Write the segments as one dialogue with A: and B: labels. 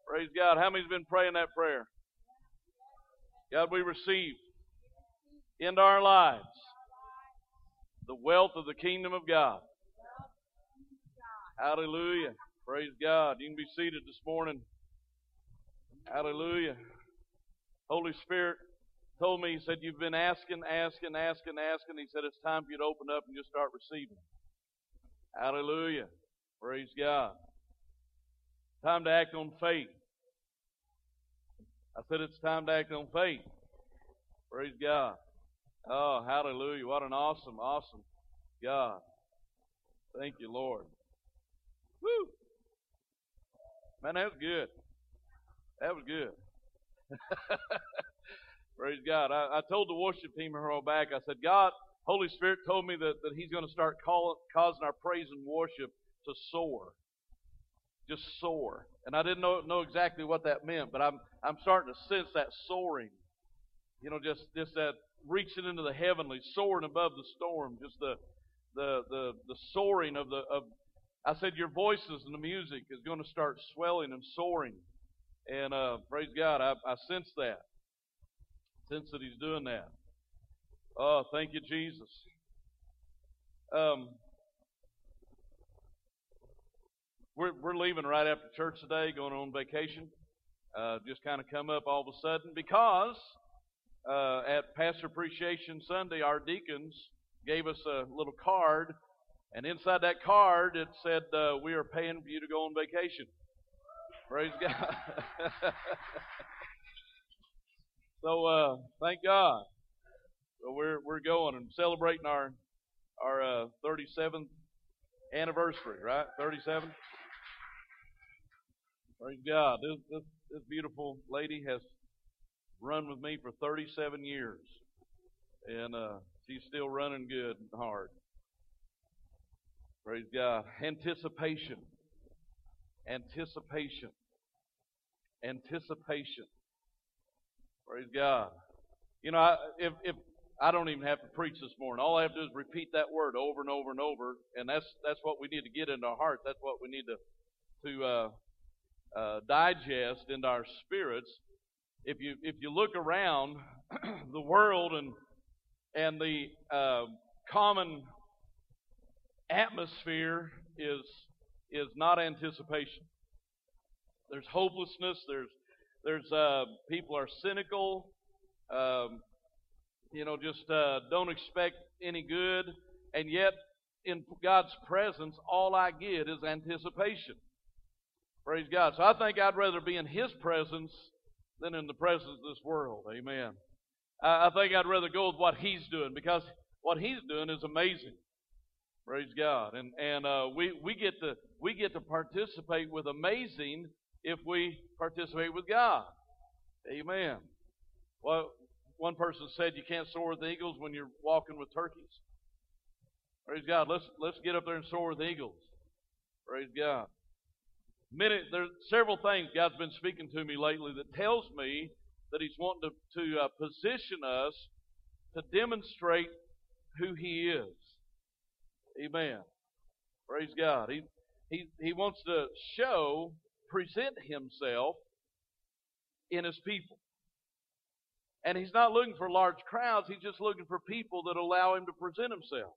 A: Praise God. How many's been praying that prayer? God, we receive into our lives the wealth of the kingdom of God. Hallelujah. Praise God. You can be seated this morning. Hallelujah. Holy Spirit told me, He said, you've been asking. He said, it's time for you to open up and just start receiving. Hallelujah. Praise God. Time to act on faith. I said it's time to act on faith. Praise God. Oh, hallelujah. What an awesome God. Thank you, Lord. Woo! Man, that was good. That was good. Praise God. I told the worship team a while back, I said, God, Holy Spirit told me that He's going to start causing our praise and worship to soar. Just soar. And I didn't know exactly what that meant, but I'm starting to sense that soaring. You know, just that reaching into the heavenly, soaring above the storm, just the soaring of I said your voices and the music is going to start swelling and soaring. And praise God, I sense that. Sense that He's doing that. Oh, thank you, Jesus. We're leaving right after church today, going on vacation. Just kind of come up all of a sudden because at Pastor Appreciation Sunday, our deacons gave us a little card, and inside that card it said, we are paying for you to go on vacation. Praise God. So thank God. So we're going and celebrating our 37th anniversary, right? 37. Praise God. This beautiful lady has run with me for 37 years, and she's still running good and hard. Praise God. Anticipation. Praise God. You know, if I don't even have to preach this morning, all I have to do is repeat that word over and over and over, and that's what we need to get into our heart. That's what we need to digest into our spirits. If you look around the world and the common atmosphere is not anticipation. There's hopelessness. There's people are cynical. Just don't expect any good, and yet in God's presence, all I get is anticipation. Praise God. So I think I'd rather be in His presence than in the presence of this world. Amen. I think I'd rather go with what He's doing, because what He's doing is amazing. Praise God. And we get to participate with amazing if we participate with God. Amen. Well, one person said you can't soar with eagles when you're walking with turkeys. Praise God. Let's get up there and soar with eagles. Praise God. There's several things God's been speaking to me lately that tells me that He's wanting to position us to demonstrate who He is. Amen. Praise God. He wants to present Himself in His people. And He's not looking for large crowds. He's just looking for people that allow Him to present Himself.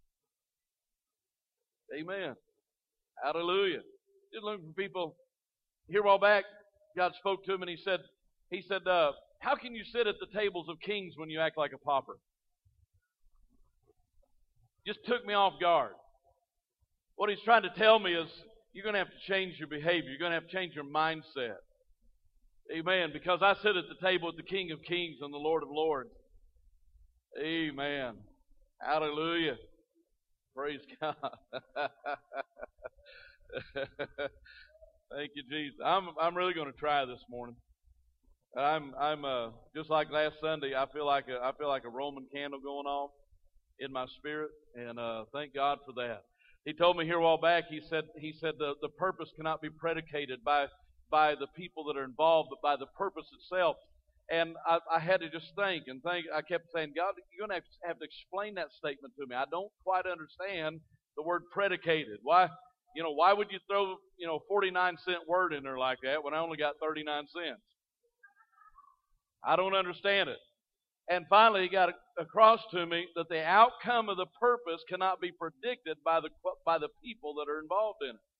A: Amen. Hallelujah. Just looking for people. Here a while back, God spoke to him and He said, how can you sit at the tables of kings when you act like a pauper? Just took me off guard. What He's trying to tell me is you're going to have to change your behavior. You're going to have to change your mindset. Amen. Because I sit at the table with the King of Kings and the Lord of Lords. Amen. Hallelujah. Praise God. Thank you, Jesus. I'm really going to try this morning. I'm just like last Sunday. I feel like a Roman candle going off in my spirit, and thank God for that. He told me here a while back. He said the purpose cannot be predicated by the people that are involved, but by the purpose itself. And I had to just think. I kept saying, God, you're going to have to explain that statement to me. I don't quite understand the word predicated. Why Why would you throw, 49-cent word in there like that when I only got 39 cents? I don't understand it. And finally, he got across to me that the outcome of the purpose cannot be predicted by the people that are involved in it.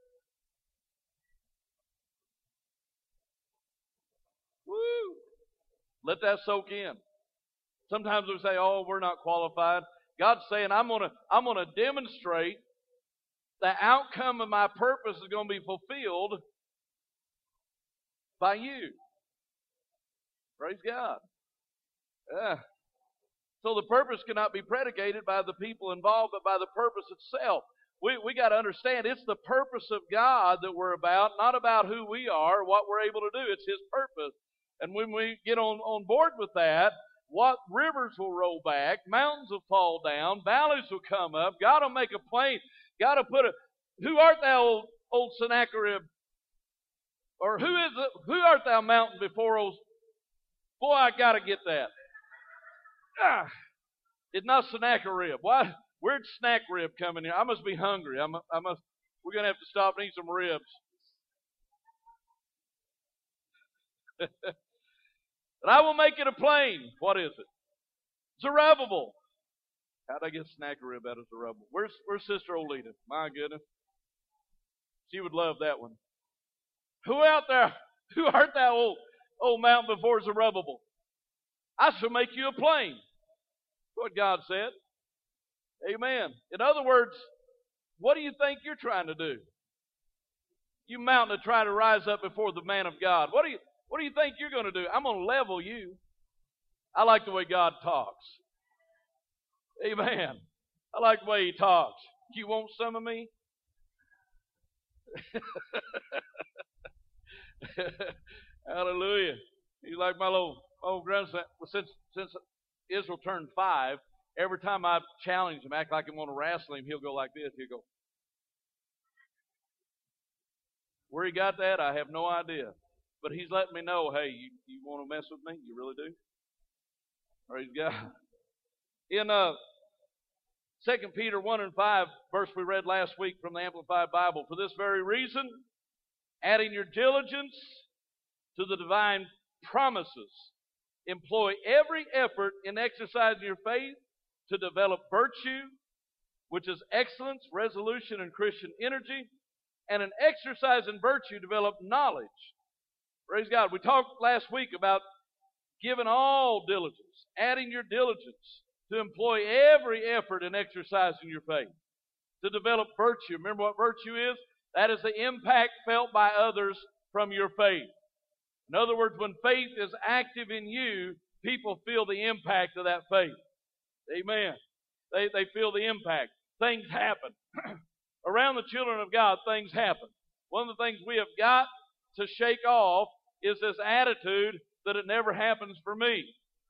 A: Woo! Let that soak in. Sometimes we say, "Oh, we're not qualified." God's saying, "I'm gonna demonstrate the outcome of my purpose is going to be fulfilled by you." Praise God. Yeah. So the purpose cannot be predicated by the people involved, but by the purpose itself. We got to understand it's the purpose of God that we're about, not about who we are or what we're able to do. It's His purpose. And when we get on board with that, what rivers will roll back, mountains will fall down, valleys will come up, God will make a plain. God will put who art thou, old Sennacherib? Or who art thou, mountain before old? Boy, I got to get that. It's not Sennacherib. Why? Where'd snack rib come in here? I must be hungry. We're going to have to stop and eat some ribs. But I will make it a plain. What is it? Zerubbabel. How'd I get Sennacherib out of Zerubbabel? Where's Sister Olita? My goodness. She would love that one. Who out there? Who art thou, old mountain before Zerubbabel? I shall make you a plain. That's what God said. Amen. In other words, what do you think you're trying to do? You mountain to try to rise up before the man of God. What do you think you're going to do? I'm going to level you. I like the way God talks. Amen. I like the way He talks. You want some of me? Hallelujah. He's like my little grandson. Since Israel turned 5, every time I challenge him, act like I want to wrestle him, he'll go like this. He'll go. Where he got that, I have no idea. But he's letting me know, hey, you want to mess with me? You really do? Praise God. In 2 Peter 1 and 5, verse we read last week from the Amplified Bible, for this very reason, adding your diligence to the divine promises, employ every effort in exercising your faith to develop virtue, which is excellence, resolution, and Christian energy, and an exercise in virtue develop knowledge. Praise God. We talked last week about giving all diligence, adding your diligence to employ every effort in exercising your faith, to develop virtue. Remember what virtue is? That is the impact felt by others from your faith. In other words, when faith is active in you, people feel the impact of that faith. Amen. They feel the impact. Things happen. Around the children of God, things happen. One of the things we have got to shake off is this attitude that it never happens for me.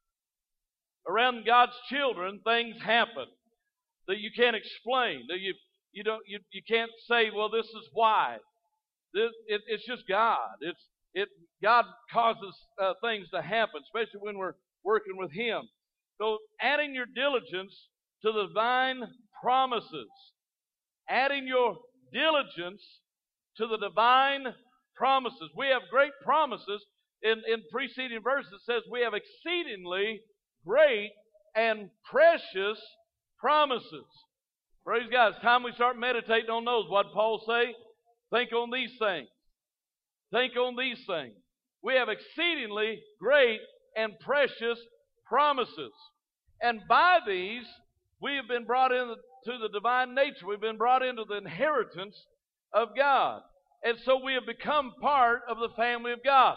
A: Around God's children, things happen that you can't explain. That you can't say, well, this is why. It's just God. God causes things to happen, especially when we're working with Him. So, adding your diligence to the divine promises. Adding your diligence to the divine promises. We have great promises. In preceding verses, it says we have exceedingly great and precious promises. Praise God. It's time we start meditating on those. What did Paul say? Think on these things. Think on these things. We have exceedingly great and precious promises. And by these, we have been brought into the divine nature. We've been brought into the inheritance of God. And so we have become part of the family of God.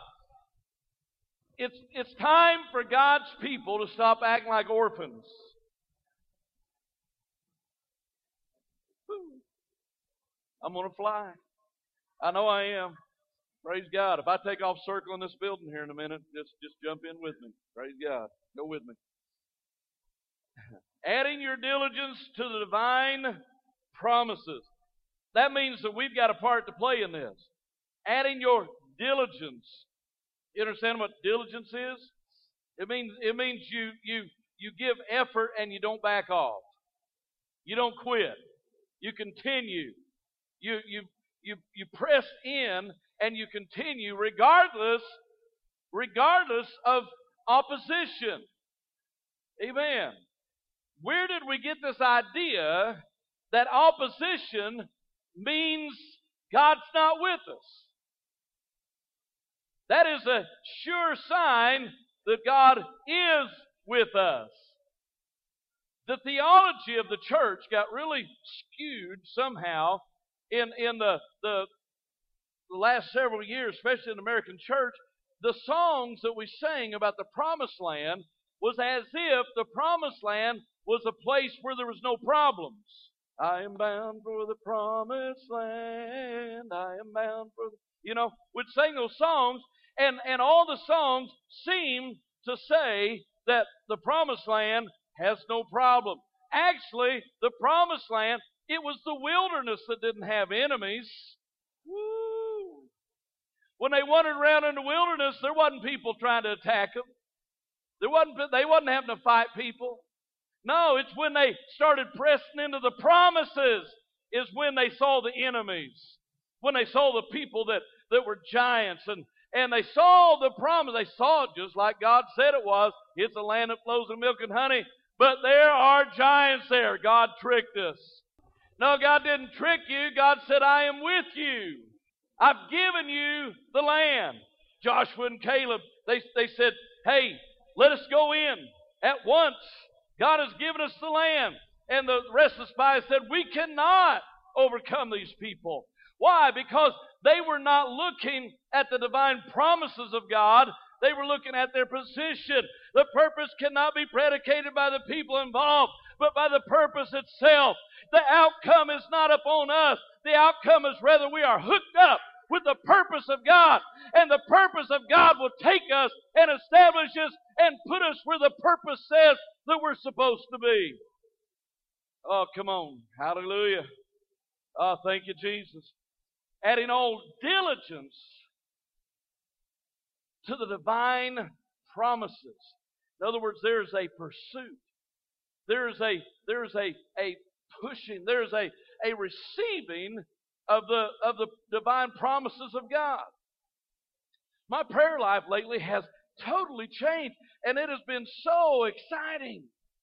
A: It's time for God's people to stop acting like orphans. I'm going to fly. I know I am. Praise God. If I take off circling this building here in a minute, just jump in with me. Praise God. Go with me. Adding your diligence to the divine promises. That means that we've got a part to play in this. Adding your diligence. You understand what diligence is? It means you give effort and you don't back off. You don't quit. You continue. You press in and you continue regardless of opposition. Amen. Where did we get this idea that opposition means God's not with us? That is a sure sign that God is with us. The theology of the church got really skewed somehow in the last several years, especially in the American church. The songs that we sang about the promised land was as if the promised land was a place where there was no problems. I am bound for the promised land. I am bound for the... we'd sing those songs, and all the songs seem to say that the promised land has no problem. Actually, the promised land, it was the wilderness that didn't have enemies. Woo! When they wandered around in the wilderness, there wasn't people trying to attack them. They wasn't having to fight people. No, it's when they started pressing into the promises is when they saw the enemies. When they saw the people that were giants and they saw the promise. They saw it just like God said it was. It's a land that flows with milk and honey. But there are giants there. God tricked us. No, God didn't trick you. God said, I am with you. I've given you the land. Joshua and Caleb, they said, hey, let us go in at once. God has given us the land. And the rest of the spies said, we cannot overcome these people. Why? Because they were not looking at the divine promises of God. They were looking at their position. The purpose cannot be predicated by the people involved, but by the purpose itself. The outcome is not upon us. The outcome is rather we are hooked up with the purpose of God. And the purpose of God will take us and establish us and put us where the purpose says that we're supposed to be. Oh, come on. Hallelujah. Oh, thank you, Jesus. Adding all diligence to the divine promises. In other words, there is a pursuit. There is a pushing. There is a receiving of the divine promises of God. My prayer life lately has totally changed, and it has been so exciting.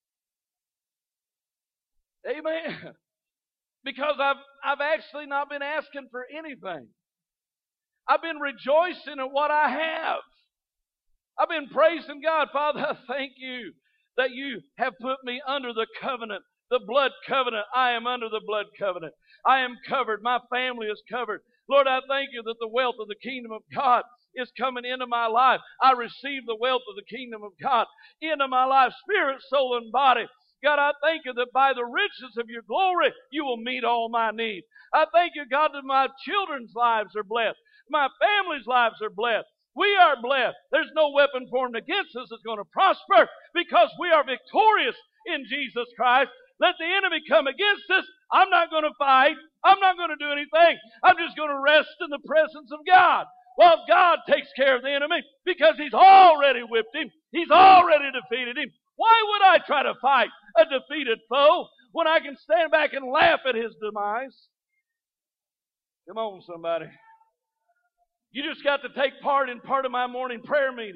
A: Amen. Because I've actually not been asking for anything. I've been rejoicing in what I have. I've been praising God. Father, I thank you that you have put me under the covenant, the blood covenant. I am under the blood covenant. I am covered. My family is covered. Lord, I thank you that the wealth of the kingdom of God is coming into my life. I receive the wealth of the kingdom of God into my life, spirit, soul, and body. God, I thank you that by the riches of your glory, you will meet all my needs. I thank you, God, that my children's lives are blessed. My family's lives are blessed. We are blessed. There's no weapon formed against us that's going to prosper because we are victorious in Jesus Christ. Let the enemy come against us. I'm not going to fight. I'm not going to do anything. I'm just going to rest in the presence of God. Well, God takes care of the enemy because He's already whipped him. He's already defeated him. Why would I try to fight a defeated foe when I can stand back and laugh at his demise? Come on, somebody. You just got to take part in part of my morning prayer meeting.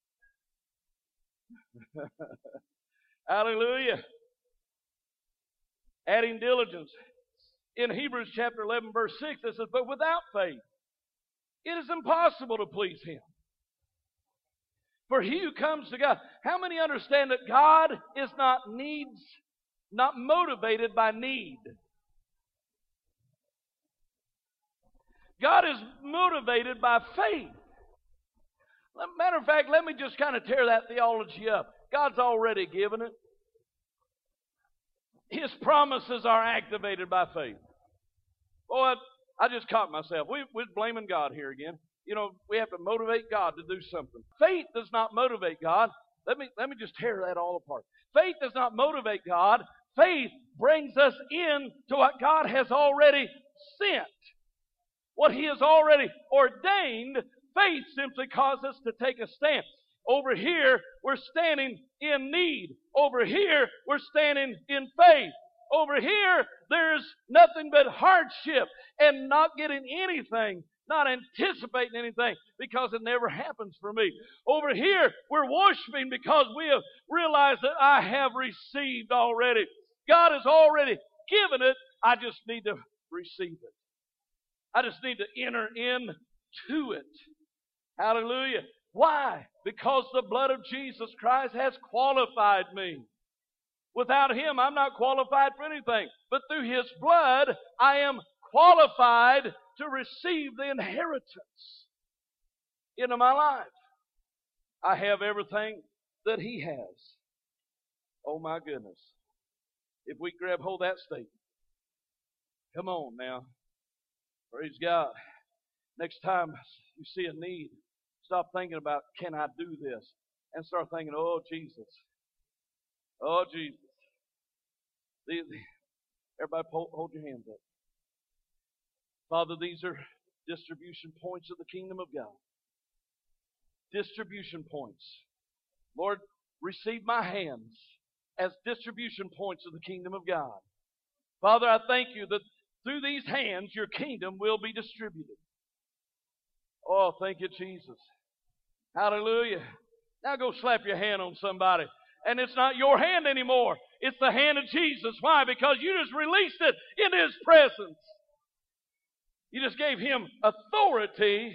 A: Hallelujah. Adding diligence. In Hebrews chapter 11, verse 6, it says, but without faith, it is impossible to please Him. For he who comes to God, how many understand that God is not motivated by need? God is motivated by faith. Matter of fact, let me just kind of tear that theology up. God's already given it. His promises are activated by faith. Boy, I just caught myself. We're blaming God here again. You know, we have to motivate God to do something. Faith does not motivate God. Let me just tear that all apart. Faith does not motivate God. Faith brings us in to what God has already sent. What He has already ordained. Faith simply causes us to take a stand. Over here, we're standing in need. Over here, we're standing in faith. Over here, there's nothing but hardship and not getting anything, not anticipating anything because it never happens for me. Over here, we're worshiping because we have realized that I have received already. God has already given it. I just need to receive it. I just need to enter into it. Hallelujah. Why? Because the blood of Jesus Christ has qualified me. Without Him, I'm not qualified for anything. But through His blood, I am qualified to receive the inheritance into my life. I have everything that He has. Oh my goodness. If we grab hold of that statement. Come on now. Praise God. Next time you see a need, stop thinking about, can I do this? And start thinking, oh Jesus. Oh Jesus. Everybody hold your hands up. Father, these are distribution points of the kingdom of God. Distribution points. Lord, receive my hands as distribution points of the kingdom of God. Father, I thank you that through these hands your kingdom will be distributed. Oh, thank you, Jesus. Hallelujah. Now go slap your hand on somebody. And it's not your hand anymore. It's the hand of Jesus. Why? Because you just released it into His presence. You just gave Him authority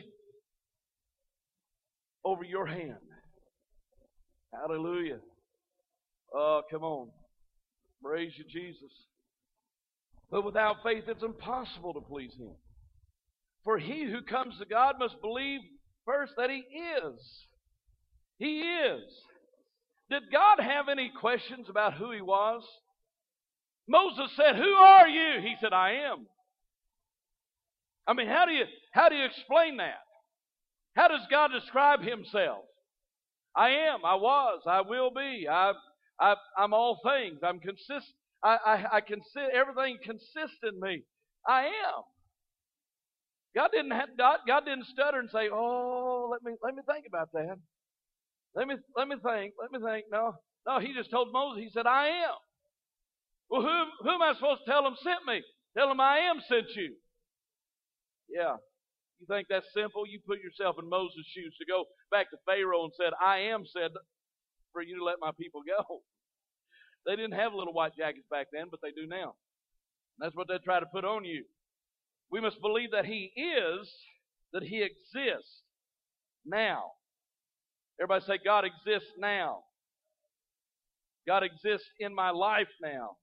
A: over your hand. Hallelujah. Oh, come on. Praise you, Jesus. But without faith, it's impossible to please Him. For he who comes to God must believe first that He is. He is. Did God have any questions about who He was? Moses said, "Who are you?" He said, "I am." I mean, how do you explain that? How does God describe Himself? I am, I was, I will be, I'm all things. I'm consistent. I consider everything consists in me. I am. God didn't stutter and say, "Oh, let me think about that. Let me think. No. He just told Moses. He said, "I am." Well, who am I supposed to tell him sent me? Tell him I am sent you. Yeah. You think that's simple? You put yourself in Moses' shoes to go back to Pharaoh and said, "I am said for you to let my people go." They didn't have little white jackets back then, but they do now. That's what they try to put on you. We must believe that He is, that He exists now. Everybody say, God exists now. God exists in my life now.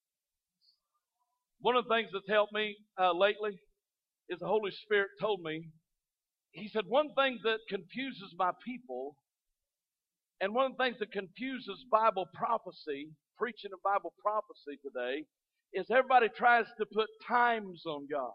A: One of the things that's helped me lately is the Holy Spirit told me, He said, one thing that confuses my people, and one of the things that confuses Bible prophecy, preaching of Bible prophecy today, is everybody tries to put times on God.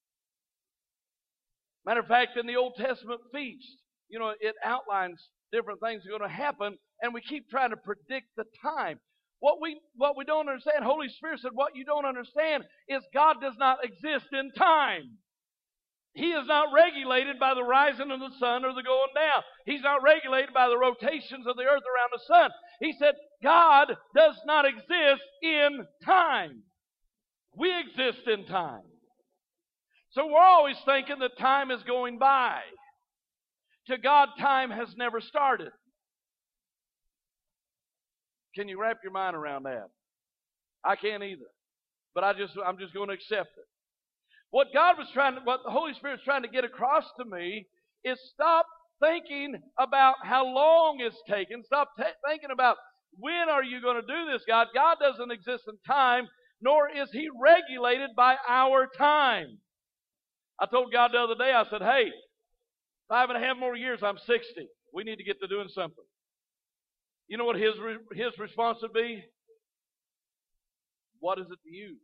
A: Matter of fact, in the Old Testament feast, it outlines different things that are going to happen, and we keep trying to predict the time. What we don't understand, Holy Spirit said, what you don't understand is God does not exist in time. He is not regulated by the rising of the sun or the going down. He's not regulated by the rotations of the earth around the sun. He said, God does not exist in time. We exist in time. So we're always thinking that time is going by. To God, time has never started. Can you wrap your mind around that? I can't either. But I'm just going to accept it. What the Holy Spirit's trying to get across to me is stop thinking about how long it's taken. Stop thinking about when are you going to do this, God. God doesn't exist in time, nor is He regulated by our time. I told God the other day, I said, "Hey, 5.5 more years, I'm 60. We need to get to doing something." You know what His response would be? "What is it to you?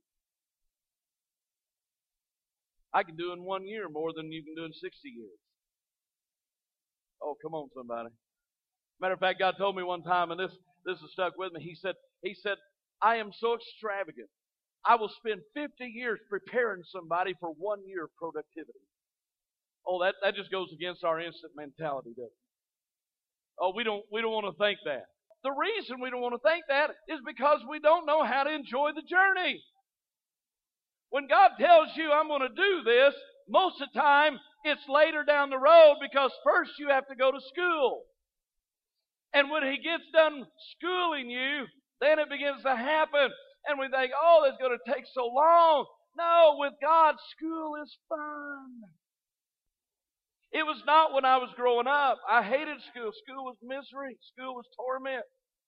A: I can do in 1 year more than you can do in 60 years. Oh, come on, somebody. Matter of fact, God told me one time, and this has stuck with me. He said, "I am so extravagant. I will spend 50 years preparing somebody for 1 year of productivity." Oh, that just goes against our instant mentality, doesn't it? Oh, we don't want to think that. The reason we don't want to think that is because we don't know how to enjoy the journey. When God tells you, I'm going to do this, most of the time it's later down the road because first you have to go to school. And when He gets done schooling you, then it begins to happen. And we think, oh, that's going to take so long. No, with God, school is fun. It was not when I was growing up. I hated school. School was misery. School was torment.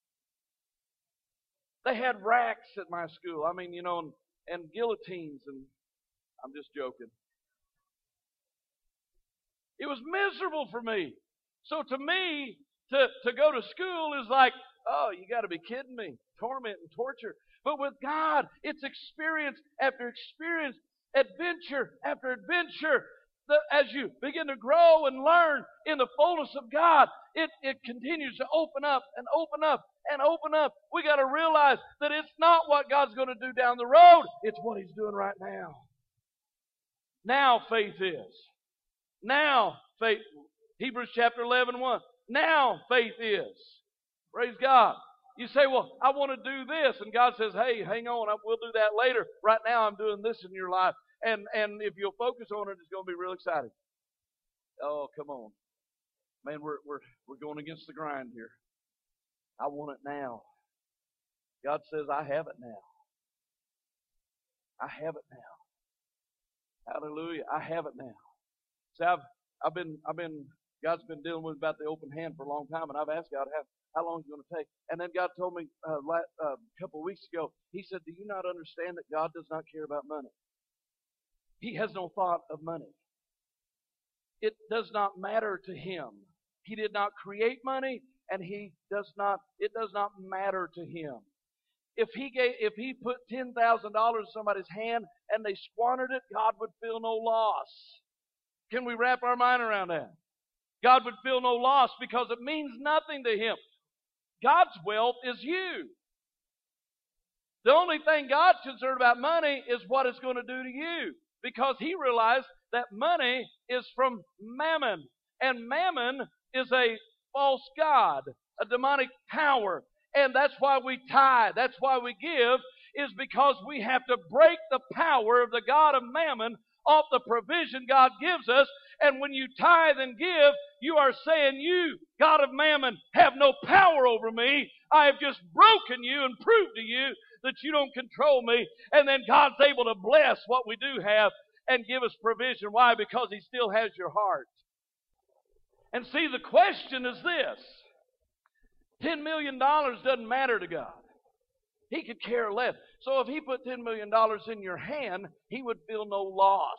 A: They had racks at my school. I mean, and guillotines, and I'm just joking. It was miserable for me. So to me, to go to school is like, oh, you got to be kidding me. Torment and torture. But with God, it's experience after experience, adventure after adventure. As you begin to grow and learn in the fullness of God, it continues to open up and open up and open up. We got to realize that it's not what God's going to do down the road. It's what He's doing right now. Now faith is. Now faith. Hebrews chapter 11:1. Now faith is. Praise God. You say, well, I want to do this. And God says, hey, hang on. We'll do that later. Right now I'm doing this in your life. And if you'll focus on it, it's going to be real exciting. Oh, come on. Man, we're going against the grind here. I want it now. God says, I have it now. I have it now. Hallelujah. I have it now. See, I've been God's been dealing with about the open hand for a long time, and I've asked God how long it's going to take. And then God told me a couple of weeks ago, He said, do you not understand that God does not care about money? He has no thought of money. It does not matter to Him. He did not create money, and it does not matter to Him. If He put $10,000 in somebody's hand and they squandered it, God would feel no loss. Can we wrap our mind around that? God would feel no loss because it means nothing to Him. God's wealth is you. The only thing God's concerned about money is what it's going to do to you. Because He realized that money is from mammon. And mammon is a false god, a demonic power. And that's why we tithe. That's why we give, is because we have to break the power of the god of mammon off the provision God gives us. And when you tithe and give, you are saying, you, God of mammon, have no power over me. I have just broken you and proved to you that you don't control me. And then God's able to bless what we do have and give us provision. Why? Because He still has your heart. And see, the question is this. $10 million doesn't matter to God. He could care less. So if He put $10 million in your hand, He would feel no loss.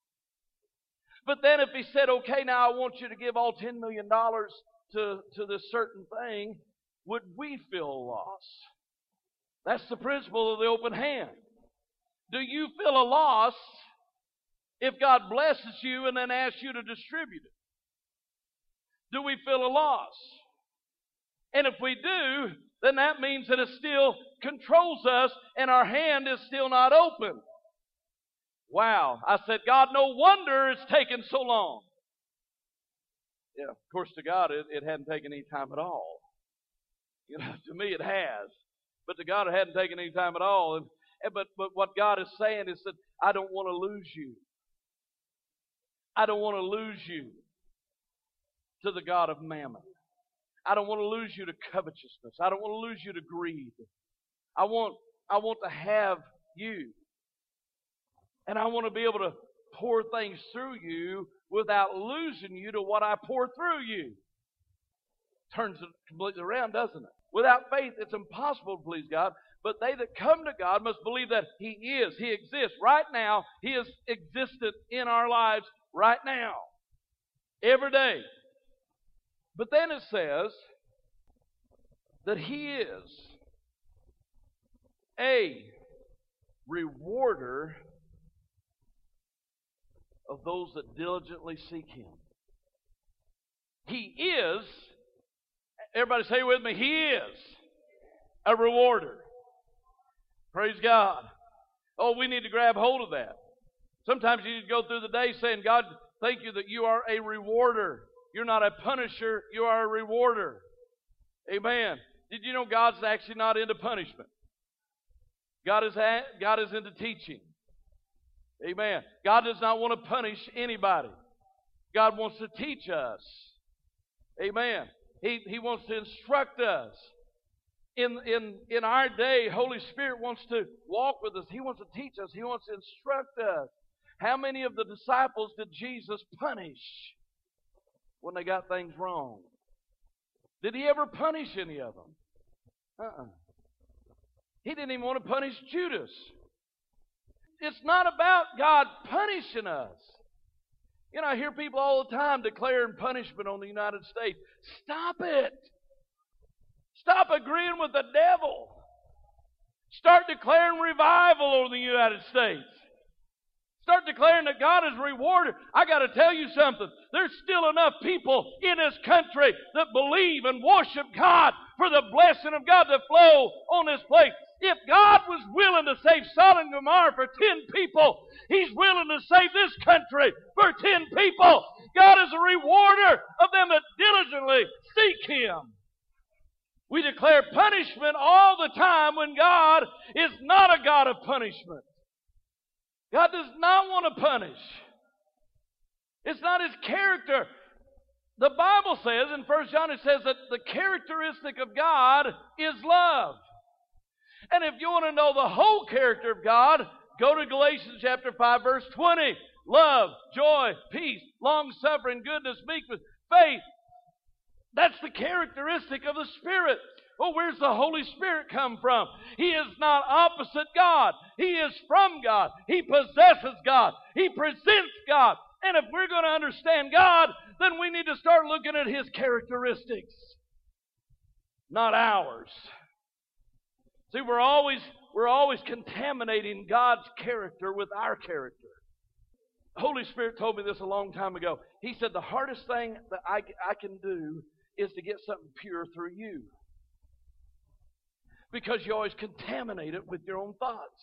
A: But then if He said, okay, now I want you to give all $10 million to this certain thing, would we feel a loss? That's the principle of the open hand. Do you feel a loss if God blesses you and then asks you to distribute it? Do we feel a loss? And if we do, then that means that it still controls us and our hand is still not open. Wow. I said, God, no wonder it's taken so long. Yeah, of course, to God, it hadn't taken any time at all. To me, it has. But to God, it hadn't taken any time at all. But what God is saying is that I don't want to lose you. I don't want to lose you to the god of mammon. I don't want to lose you to covetousness. I don't want to lose you to greed. I want to have you. And I want to be able to pour things through you without losing you to what I pour through you. Turns it completely around, doesn't it? Without faith, it's impossible to please God. But they that come to God must believe that He is. He exists right now. He is existent in our lives right now. Every day. But then it says that He is a rewarder of those that diligently seek Him. He is, everybody say with me, He is a rewarder. Praise God. Oh, we need to grab hold of that. Sometimes you need to go through the day saying, God, thank you that you are a rewarder. You're not a punisher, you are a rewarder. Amen. Did you know God's actually not into punishment? God is into teaching. Amen. God does not want to punish anybody. God wants to teach us. Amen. He wants to instruct us. In our day, Holy Spirit wants to walk with us. He wants to teach us. He wants to instruct us. How many of the disciples did Jesus punish when they got things wrong? Did He ever punish any of them? He didn't even want to punish Judas. It's not about God punishing us. You know, I hear people all the time declaring punishment on the United States. Stop it. Stop agreeing with the devil. Start declaring revival over the United States. Start declaring that God is rewarded. I got to tell you something. There's still enough people in this country that believe and worship God for the blessing of God to flow on this place. If God was willing to save Sodom and Gomorrah for 10 people, He's willing to save this country for 10 people. God is a rewarder of them that diligently seek Him. We declare punishment all the time when God is not a God of punishment. God does not want to punish. It's not His character. The Bible says, in 1 John, it says that the characteristic of God is love. And if you want to know the whole character of God, go to Galatians chapter 5, verse 20. Love, joy, peace, long-suffering, goodness, meekness, faith. That's the characteristic of the Spirit. Well, where's the Holy Spirit come from? He is not opposite God. He is from God. He possesses God. He presents God. And if we're going to understand God, then we need to start looking at His characteristics, not ours. See, we're always contaminating God's character with our character. The Holy Spirit told me this a long time ago. He said, the hardest thing that I can do is to get something pure through you. Because you always contaminate it with your own thoughts.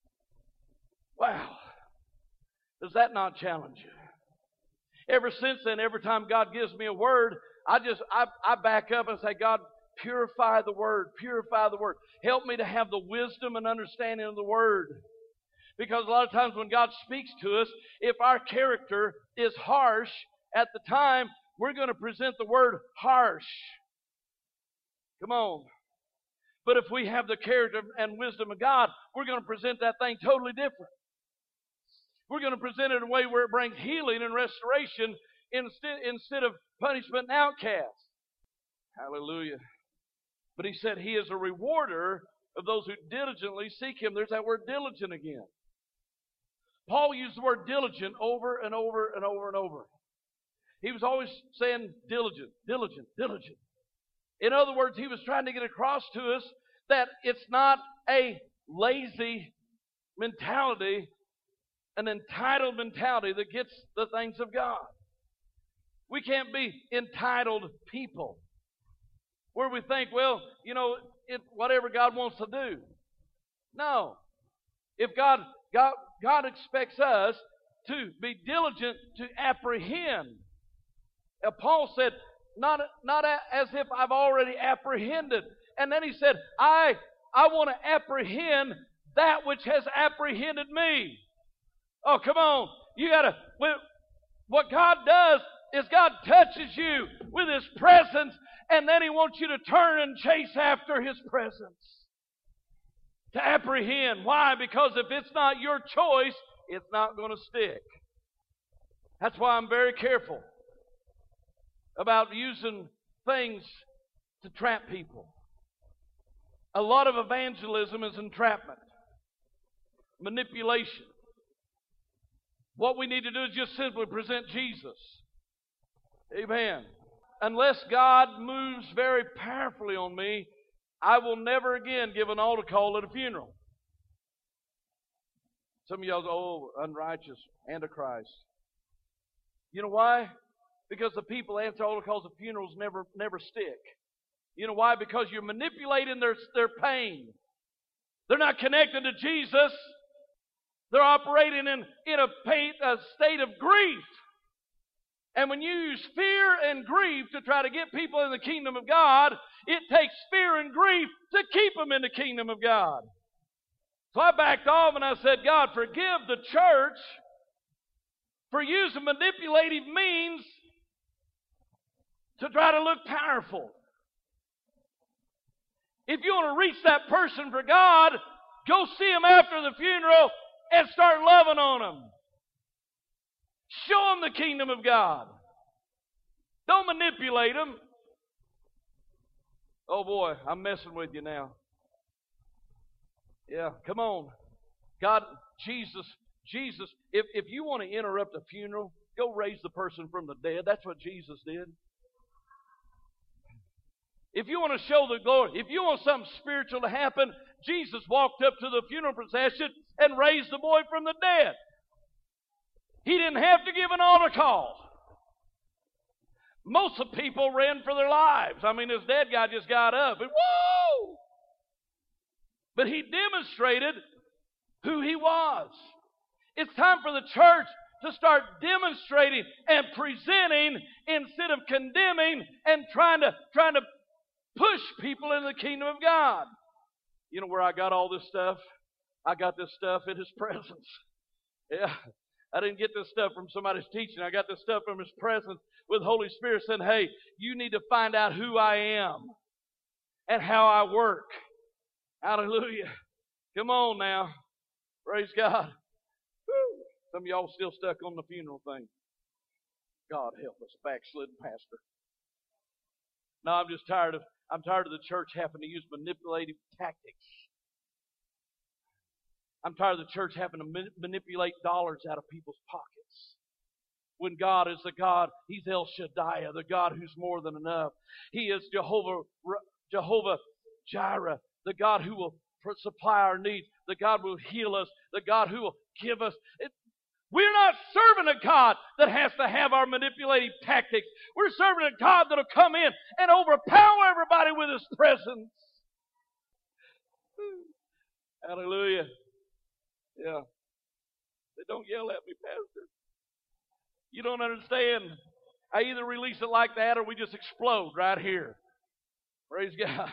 A: Wow. Does that not challenge you? Ever since then, every time God gives me a word, I back up and say, God, purify the word. Purify the word. Help me to have the wisdom and understanding of the word. Because a lot of times when God speaks to us, if our character is harsh at the time, we're going to present the word harsh. Come on. But if we have the character and wisdom of God, we're going to present that thing totally different. We're going to present it in a way where it brings healing and restoration instead of punishment and outcast. Hallelujah. But He said He is a rewarder of those who diligently seek Him. There's that word diligent again. Paul used the word diligent over and over and over and over. He was always saying diligent, diligent, diligent. In other words, he was trying to get across to us that it's not a lazy mentality, an entitled mentality that gets the things of God. We can't be entitled people where we think, well, you know, whatever God wants to do. No. If God expects us to be diligent to apprehend. Paul said, not as if I've already apprehended. And then he said, I want to apprehend that which has apprehended me. Oh, come on. What God does is God touches you with His presence, and then He wants you to turn and chase after His presence. To apprehend. Why? Because if it's not your choice, it's not going to stick. That's why I'm very careful about using things to trap people. A lot of evangelism is entrapment, manipulation. What we need to do is just simply present Jesus. Amen. Unless God moves very powerfully on me, I will never again give an altar call at a funeral. Some of y'all go, oh, unrighteous, Antichrist. You know why? Because the people answer altar calls at funerals never stick. You know why? Because you're manipulating their pain. They're not connected to Jesus. They're operating in a state of grief. And when you use fear and grief to try to get people in the kingdom of God, it takes fear and grief to keep them in the kingdom of God. So I backed off and I said, God, forgive the church for using manipulative means to try to look powerful. If you want to reach that person for God, go see them after the funeral and start loving on them. Show them the kingdom of God. Don't manipulate them. Oh boy, I'm messing with you now. Yeah, come on. God, Jesus, if you want to interrupt a funeral, go raise the person from the dead. That's what Jesus did. If you want to show the glory, if you want something spiritual to happen, Jesus walked up to the funeral procession and raised the boy from the dead. He didn't have to give an altar call. Most of the people ran for their lives. I mean, this dead guy just got up and whoa! But he demonstrated who he was. It's time for the church to start demonstrating and presenting instead of condemning and trying to push people into the kingdom of God. You know where I got all this stuff? I got this stuff in His presence. Yeah. I didn't get this stuff from somebody's teaching. I got this stuff from His presence with the Holy Spirit saying, hey, you need to find out who I am and how I work. Hallelujah. Come on now. Praise God. Woo. Some of y'all still stuck on the funeral thing. God help us, backslidden pastor. No, I'm tired of the church having to use manipulative tactics. I'm tired of the church having to manipulate dollars out of people's pockets. When God is the God, He's El Shaddai, the God who's more than enough. He is Jehovah Jireh, the God who will supply our needs, the God who will heal us, the God who will give us. We're not serving a God that has to have our manipulative tactics. We're serving a God that will come in and overpower everybody with His presence. Hallelujah. Yeah. Don't yell at me, Pastor. You don't understand. I either release it like that or we just explode right here. Praise God.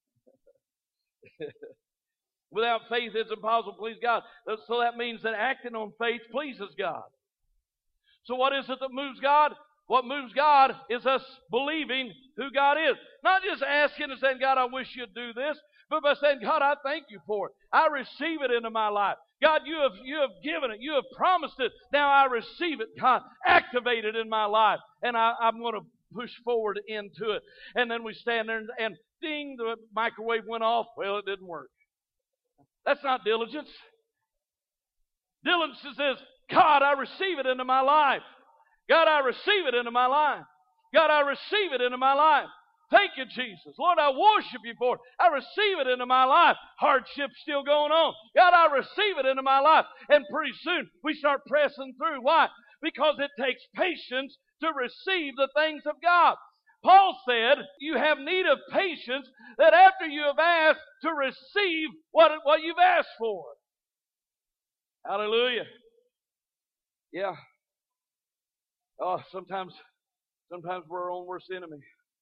A: Without faith, it's impossible to please God. So that means that acting on faith pleases God. So what is it that moves God? What moves God is us believing who God is. Not just asking and saying, God, I wish you'd do this, but by saying, God, I thank you for it. I receive it into my life. God, you have given it. You have promised it. Now I receive it. God, activate it in my life. And I'm going to push forward into it. And then we stand there and ding, the microwave went off. Well, it didn't work. That's not diligence. Diligence says, God, I receive it into my life. God, I receive it into my life. God, I receive it into my life. Thank you, Jesus. Lord, I worship you for it. I receive it into my life. Hardship's still going on. God, I receive it into my life. And pretty soon we start pressing through. Why? Because it takes patience to receive the things of God. Paul said, you have need of patience that after you have asked to receive what you've asked for. Hallelujah. Yeah. Oh, sometimes we're our own worst enemy.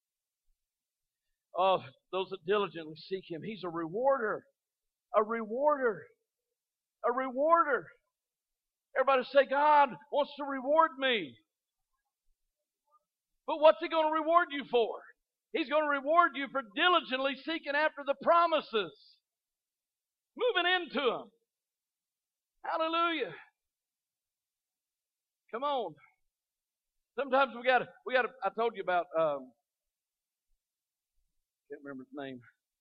A: Oh, those that diligently seek Him. He's a rewarder. A rewarder. A rewarder. Everybody say, God wants to reward me. But what's He going to reward you for? He's going to reward you for diligently seeking after the promises. Moving into them. Hallelujah. Come on. Sometimes we got to, I told you about, can't remember his name.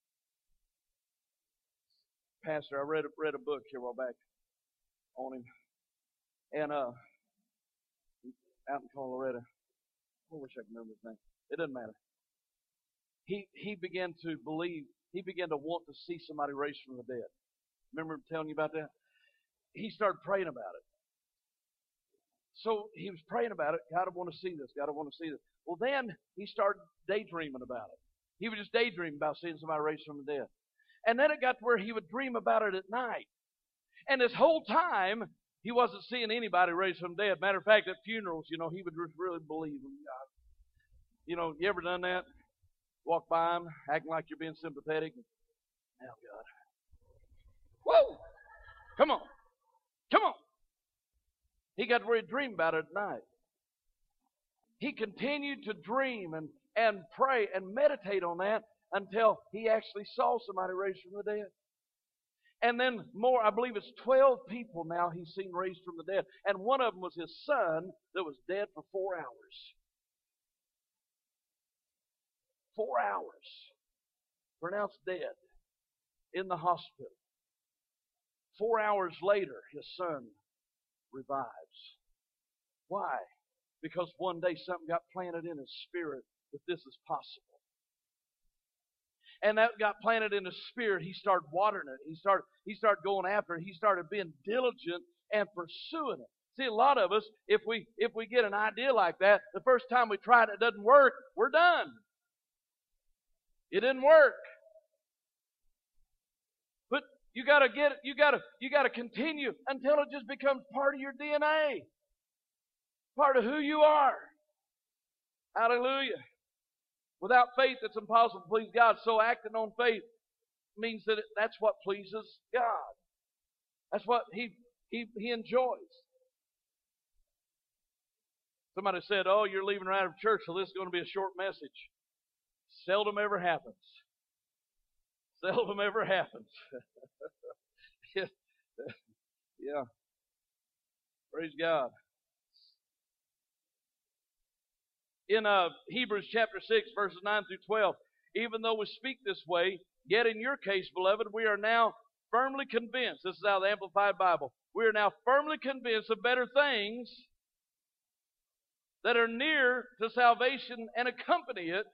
A: Pastor, I read a book here a while back on him. And out in Colorado. I wish I could remember his name. It doesn't matter. He began to believe, he began to want to see somebody raised from the dead. Remember telling you about that? He started praying about it. So he was praying about it. God, I want to see this. God, I want to see this. Well, then he started daydreaming about it. He would just daydream about seeing somebody raised from the dead. And then it got to where he would dream about it at night. And this whole time, He wasn't seeing anybody raised from the dead. Matter of fact, at funerals, he would just really believe in God. You ever done that? Walk by him, acting like you're being sympathetic. Now, God. Whoa! Come on. Come on. He got where he dreamed about it at night. He continued to dream and pray and meditate on that until he actually saw somebody raised from the dead. And then more, I believe it's 12 people now he's seen raised from the dead. And one of them was his son that was dead for 4 hours. 4 hours. Pronounced dead in the hospital. 4 hours later, his son revives. Why? Because one day something got planted in his spirit that this is possible. And that got planted in his spirit. He started watering it. He started going after it. He started being diligent and pursuing it. See, a lot of us, if we get an idea like that, the first time we try it, it doesn't work, we're done. It didn't work. But you gotta get it, you gotta continue until it just becomes part of your DNA. Part of who you are. Hallelujah. Without faith, it's impossible to please God. So acting on faith means that that's what pleases God. That's what He enjoys. Somebody said, "Oh, you're leaving right out of church, so this is going to be a short message." Seldom ever happens. Seldom ever happens. Yeah. Praise God. In Hebrews chapter 6, verses 9 through 12, even though we speak this way, yet in your case, beloved, we are now firmly convinced. This is out of the Amplified Bible. We are now firmly convinced of better things that are near to salvation and accompany it.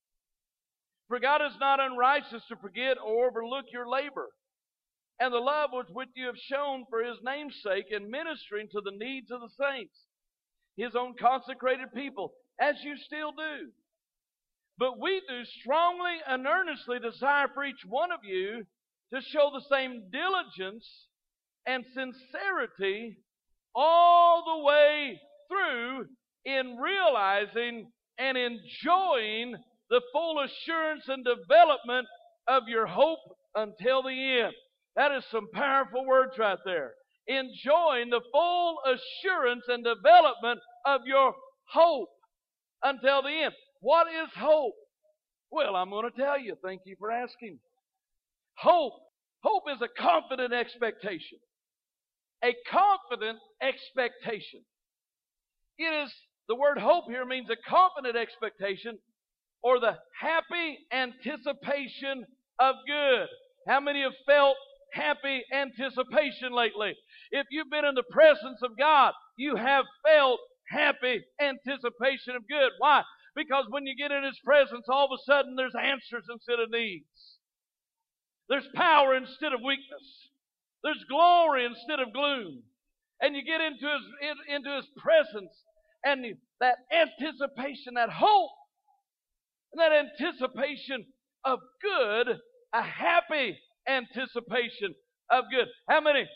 A: For God is not unrighteous to forget or overlook your labor and the love which you have shown for His name's sake in ministering to the needs of the saints, His own consecrated people, as you still do. But we do strongly and earnestly desire for each one of you to show the same diligence and sincerity all the way through in realizing and enjoying the full assurance and development of your hope until the end. That is some powerful words right there. Enjoying the full assurance and development of your hope until the end. What is hope? Well, I'm going to tell you. Thank you for asking. Hope. Hope is a confident expectation. A confident expectation. It is, the word hope here means a confident expectation or the happy anticipation of good. How many have felt happy anticipation lately? If you've been in the presence of God, you have felt happy anticipation of good. Why? Because when you get in His presence, all of a sudden there's answers instead of needs. There's power instead of weakness. There's glory instead of gloom. And you get into His presence, and that anticipation, that hope, and that anticipation of good, a happy anticipation of good. How many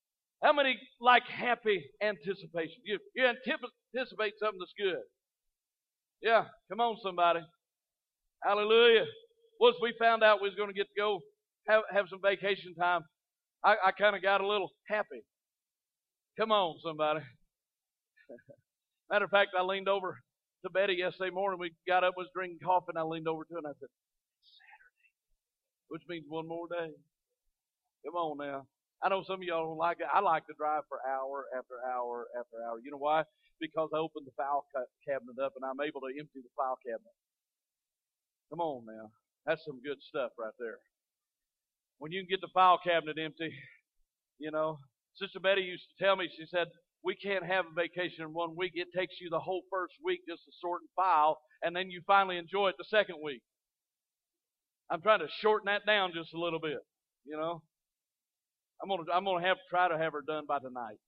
A: like happy anticipation? You anticipate something that's good. Yeah, come on, somebody. Hallelujah. Once we found out we was going to get to go have some vacation time, I kind of got a little happy. Come on, somebody. Matter of fact, I leaned over to Betty yesterday morning. We got up, was drinking coffee, and I leaned over to her and I said, "It's Saturday," which means one more day. Come on now. I know some of y'all don't like it. I like to drive for hour after hour after hour. You know why? Because I opened the file cabinet up and I'm able to empty the file cabinet. Come on now. That's some good stuff right there. When you can get the file cabinet empty, you know. Sister Betty used to tell me, she said, we can't have a vacation in 1 week. It takes you the whole first week just to sort and file, and then you finally enjoy it the second week. I'm trying to shorten that down just a little bit, you know. I'm gonna try to have her done by tonight.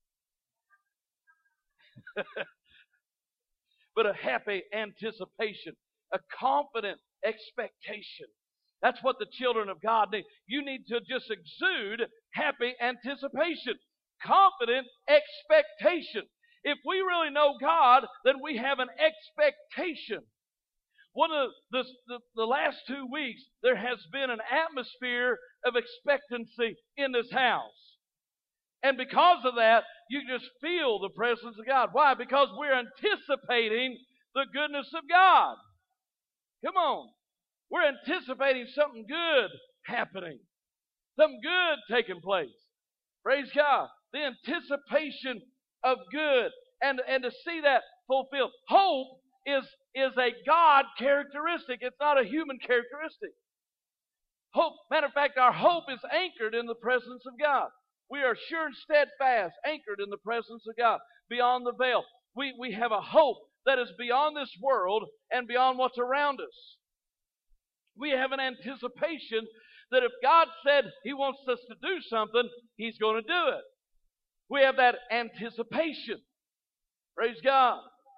A: But a happy anticipation, a confident expectation. That's what the children of God need. You need to just exude happy anticipation. confident expectation. If we really know God, then we have an expectation. One of the last 2 weeks, there has been an atmosphere of expectancy in this house. And because of that, you just feel the presence of God. Why? Because we're anticipating the goodness of God. Come on. We're anticipating something good happening. Something good taking place. Praise God. The anticipation of good. And to see that fulfilled. Hope is a God characteristic. It's not a human characteristic. Hope, matter of fact, our hope is anchored in the presence of God. We are sure and steadfast, anchored in the presence of God, beyond the veil. We have a hope that is beyond this world and beyond what's around us. We have an anticipation that if God said He wants us to do something, He's going to do it. We have that anticipation. Praise God.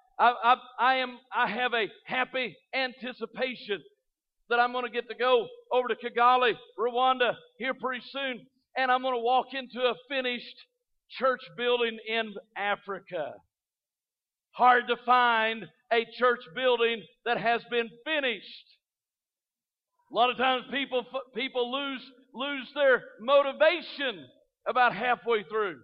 A: I have a happy anticipation that I'm going to get to go over to Kigali, Rwanda, here pretty soon, and I'm going to walk into a finished church building in Africa. Hard to find a church building that has been finished. A lot of times people lose their motivation about halfway through.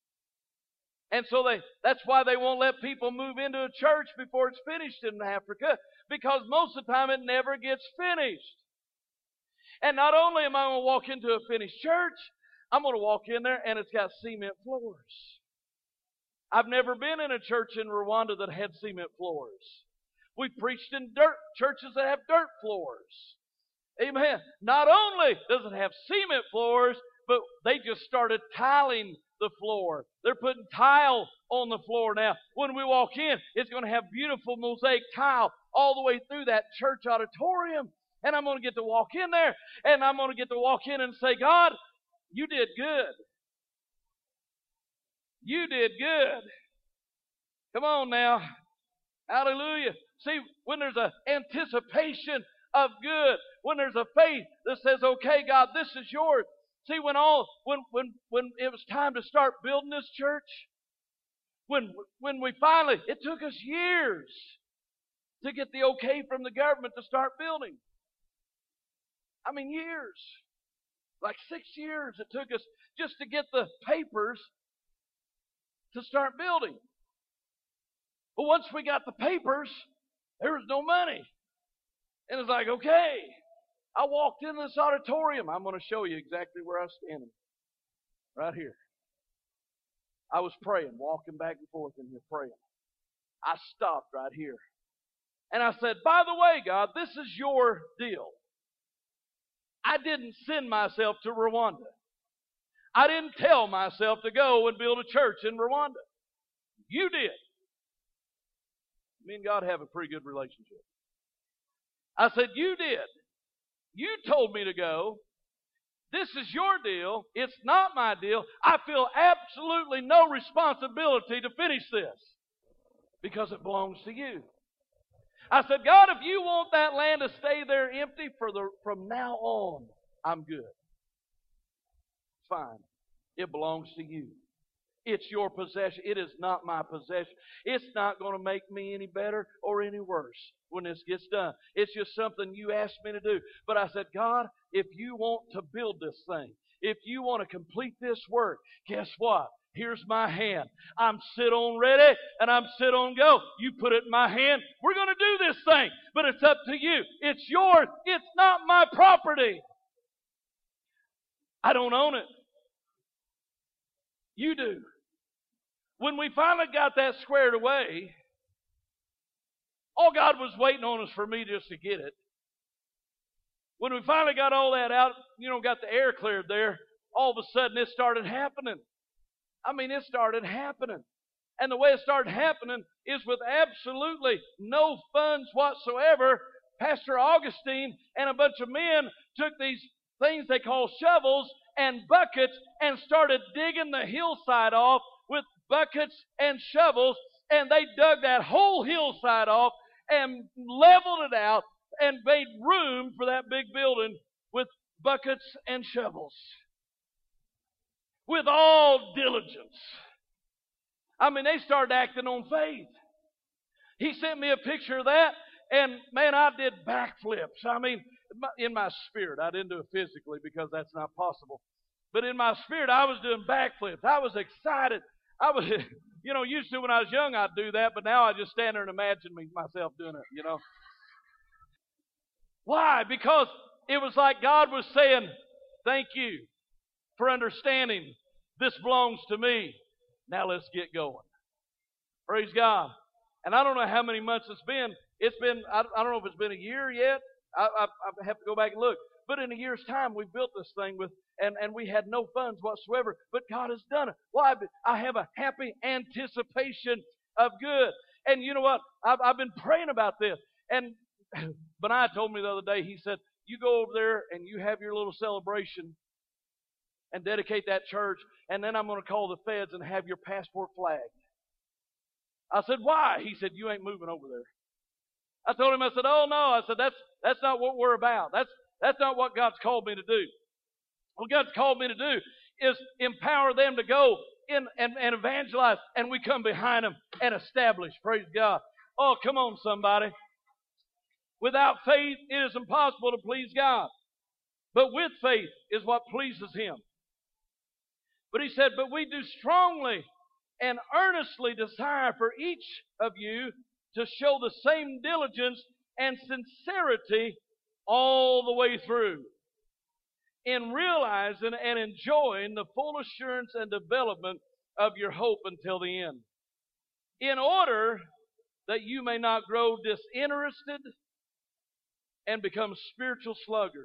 A: And so that's why they won't let people move into a church before it's finished in Africa, because most of the time it never gets finished. And not only am I going to walk into a finished church, I'm going to walk in there and it's got cement floors. I've never been in a church in Rwanda that had cement floors. We've preached in churches that have dirt floors. Amen. Not only does it have cement floors, but they just started tiling the floor. They're putting tile on the floor now. When we walk in, it's going to have beautiful mosaic tile all the way through that church auditorium. And I'm going to get to walk in there, and I'm going to get to walk in and say, God, you did good. You did good. Come on now. Hallelujah. See, when there's an anticipation of good, when there's a faith that says, okay, God, this is yours. See, when it was time to start building this church, when we finally, it took us years to get the okay from the government to start building. I mean, years. Like 6 years it took us just to get the papers to start building. But once we got the papers, there was no money. And it's like, okay, I walked in this auditorium. I'm going to show you exactly where I was standing. Right here. I was praying, walking back and forth in here praying. I stopped right here. And I said, by the way, God, this is your deal. I didn't send myself to Rwanda. I didn't tell myself to go and build a church in Rwanda. You did. Me and God have a pretty good relationship. I said, you did. You told me to go. This is your deal. It's not my deal. I feel absolutely no responsibility to finish this because it belongs to you. I said, God, if you want that land to stay there empty from now on, I'm good. Fine. It belongs to you. It's your possession. It is not my possession. It's not going to make me any better or any worse when this gets done. It's just something you asked me to do. But I said, God, if you want to build this thing, if you want to complete this work, guess what? Here's my hand. I'm sit on ready and I'm sit on go. You put it in my hand. We're going to do this thing. But it's up to you. It's yours. It's not my property. I don't own it. You do. When we finally got that squared away, all God was waiting on us for me just to get it. When we finally got all that out, got the air cleared there, all of a sudden it started happening. I mean, it started happening. And the way it started happening is with absolutely no funds whatsoever. Pastor Augustine and a bunch of men took these things they call shovels and buckets and started digging the hillside off with buckets and shovels, and they dug that whole hillside off and leveled it out and made room for that big building with buckets and shovels. with all diligence. I mean, they started acting on faith. He sent me a picture of that, and man, I did backflips. I mean, in my spirit. I didn't do it physically because that's not possible. But in my spirit, I was doing backflips. I was excited. I was, usually when I was young, I'd do that, but now I just stand there and imagine myself doing it, Why? Because it was like God was saying, thank you for understanding. This belongs to me. Now let's get going. Praise God. And I don't know how many months it's been. I don't know if it's been a year yet. I have to go back and look. But in a year's time, we built this thing and we had no funds whatsoever. But God has done it. Why? I have a happy anticipation of good. And you know what? I've been praying about this. And Benai told me the other day, he said, you go over there and you have your little celebration and dedicate that church. And then I'm going to call the feds and have your passport flagged. I said, why? He said, you ain't moving over there. I told him, I said, oh no. I said, that's not what we're about. That's not what God's called me to do. What God's called me to do is empower them to go in and evangelize, and we come behind them and establish. Praise God. Oh, come on, somebody. Without faith, it is impossible to please God. But with faith is what pleases Him. But he said, but we do strongly and earnestly desire for each of you to show the same diligence and sincerity all the way through, in realizing and enjoying the full assurance and development of your hope until the end, in order that you may not grow disinterested and become spiritual sluggards.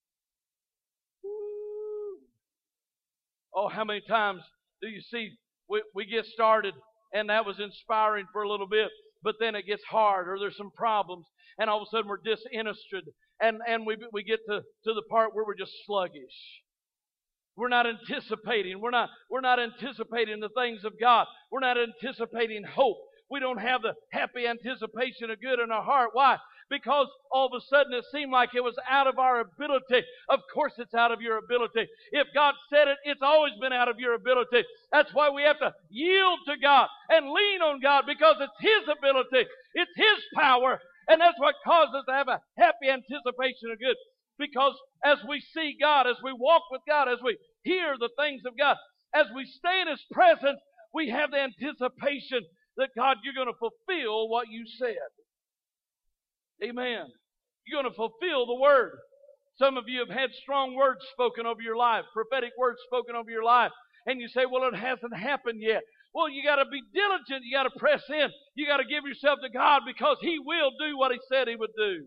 A: Oh, how many times do you see we get started and that was inspiring for a little bit, but then it gets hard or there's some problems and all of a sudden we're disinterested and we get to the part where we're just sluggish. We're not anticipating. We're not anticipating the things of God. We're not anticipating hope. We don't have the happy anticipation of good in our heart. Why? Because all of a sudden it seemed like it was out of our ability. Of course it's out of your ability. If God said it, it's always been out of your ability. That's why we have to yield to God and lean on God, because it's His ability. It's His power. And that's what causes us to have a happy anticipation of good. Because as we see God, as we walk with God, as we hear the things of God, as we stay in His presence, we have the anticipation that, God, you're going to fulfill what you said. Amen. You're going to fulfill the Word. Some of you have had strong words spoken over your life, prophetic words spoken over your life, and you say, well, it hasn't happened yet. Well, you got to be diligent. You got to press in. You got to give yourself to God, because He will do what He said He would do.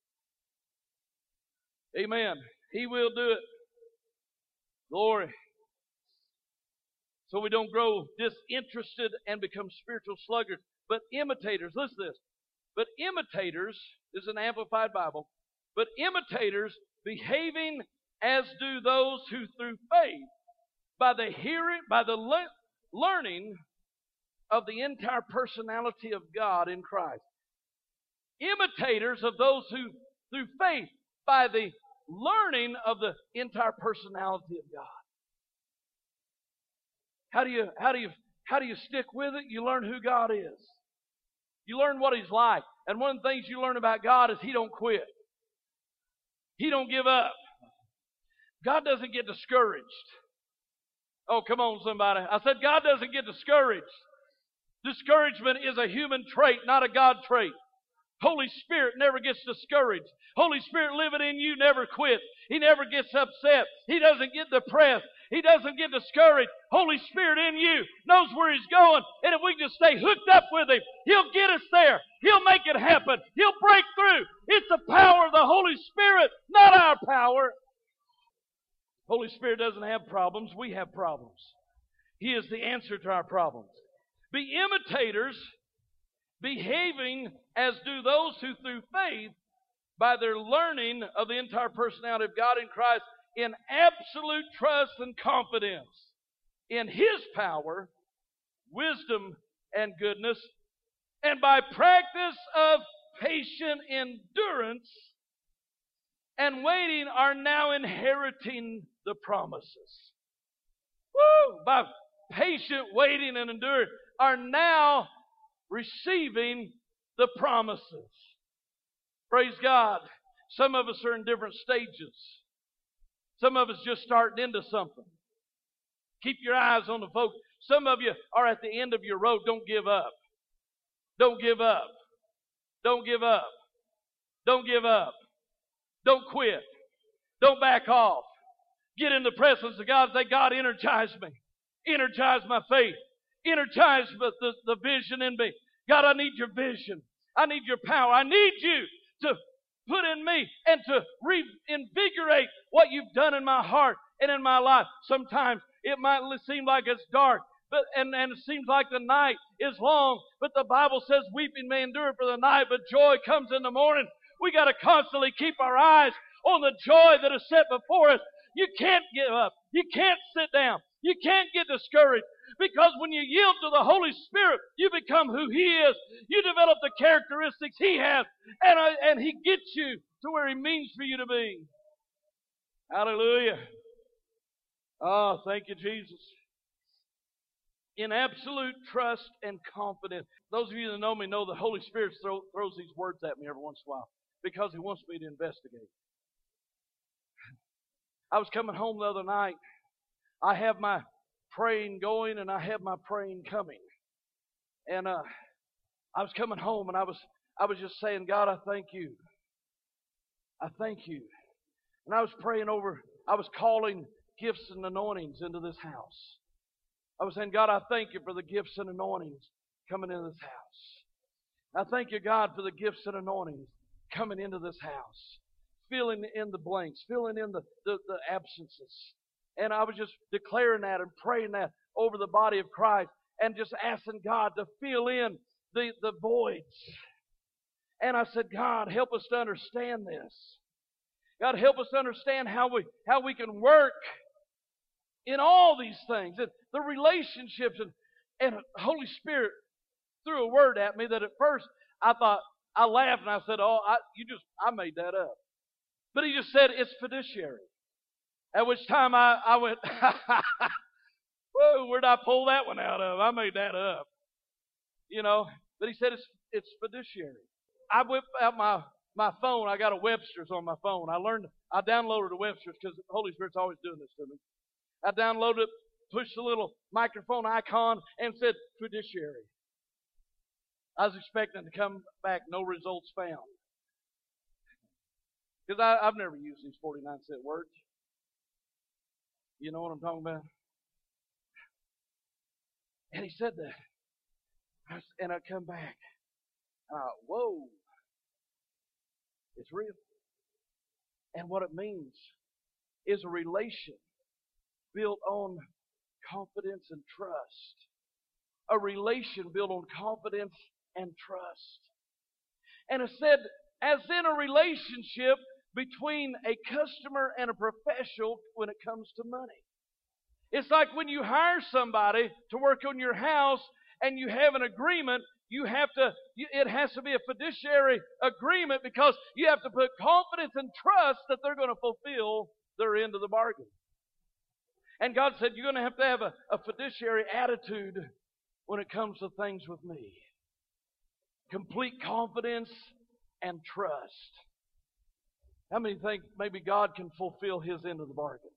A: Amen. He will do it. Glory. So we don't grow disinterested and become spiritual sluggards, but imitators. Listen to this. But imitators, this is an Amplified Bible, but imitators behaving as do those who through faith, by the hearing, by the learning of the entire personality of God in Christ. Imitators of those who through faith, by the learning of the entire personality of God. How do you stick with it? You learn who God is. You learn what He's like. And one of the things you learn about God is He don't quit. He don't give up. God doesn't get discouraged. Oh, come on, somebody. I said God doesn't get discouraged. Discouragement is a human trait, not a God trait. Holy Spirit never gets discouraged. Holy Spirit living in you never quits. He never gets upset. He doesn't get depressed. He doesn't get discouraged. Holy Spirit in you knows where He's going. And if we just stay hooked up with Him, He'll get us there. He'll make it happen. He'll break through. It's the power of the Holy Spirit, not our power. Holy Spirit doesn't have problems. We have problems. He is the answer to our problems. Be imitators, behaving as do those who through faith, by their learning of the entire personality of God in Christ, in absolute trust and confidence in His power, wisdom, and goodness, and by practice of patient endurance and waiting are now inheriting the promises. by patient waiting and enduring, are now receiving the promises. Praise God. Some of us are in different stages. Some of us just starting into something. Keep your eyes on the focus. Some of you are at the end of your road. Don't give up. Don't give up. Don't give up. Don't give up. Don't quit. Don't back off. Get in the presence of God and say, God, energize me. Energize my faith. Energize the vision in me. God, I need your vision. I need your power. I need you to put in me and to reinvigorate what you've done in my heart and in my life. Sometimes it might seem like it's dark, and it seems like the night is long, but the Bible says weeping may endure for the night, but joy comes in the morning. We got to constantly keep our eyes on the joy that is set before us. You can't give up. You can't sit down. You can't get discouraged, because when you yield to the Holy Spirit, you become who He is. You develop the characteristics He has, and He gets you to where He means for you to be. Hallelujah. Oh, thank you, Jesus. In absolute trust and confidence. Those of you that know me know the Holy Spirit throws these words at me every once in a while because He wants me to investigate. I was coming home the other night. I have my praying going and I have my praying coming. And I was coming home and I was just saying, God, I thank you. I thank you. And I was praying over, I was calling gifts and anointings into this house. I was saying, God, I thank you for the gifts and anointings coming into this house. I thank you, God, for the gifts and anointings coming into this house. Filling in the blanks, filling in the absences. And I was just declaring that and praying that over the body of Christ and just asking God to fill in the voids. And I said, God, help us to understand this. God, help us to understand how we can work in all these things. And the relationships and Holy Spirit threw a word at me that at first I thought, I laughed and I said, I made that up. But He just said, it's fiduciary. At which time I went, whoa, where'd I pull that one out of? I made that up. But He said, it's fiduciary. I whipped out my phone. I got a Webster's on my phone. I downloaded a Webster's because the Holy Spirit's always doing this to me. I downloaded it, pushed the little microphone icon, and said, fiduciary. I was expecting to come back, no results found. Because I've never used these 49-cent words. You know what I'm talking about? And He said that. And I come back. Whoa. It's real. And what it means is a relation built on confidence and trust. A relation built on confidence and trust. And it said, as in a relationship between a customer and a professional when it comes to money. It's like when you hire somebody to work on your house and you have an agreement, it has to be a fiduciary agreement because you have to put confidence and trust that they're going to fulfill their end of the bargain. And God said, you're going to have a fiduciary attitude when it comes to things with me. Complete confidence and trust. How many think maybe God can fulfill His end of the bargain?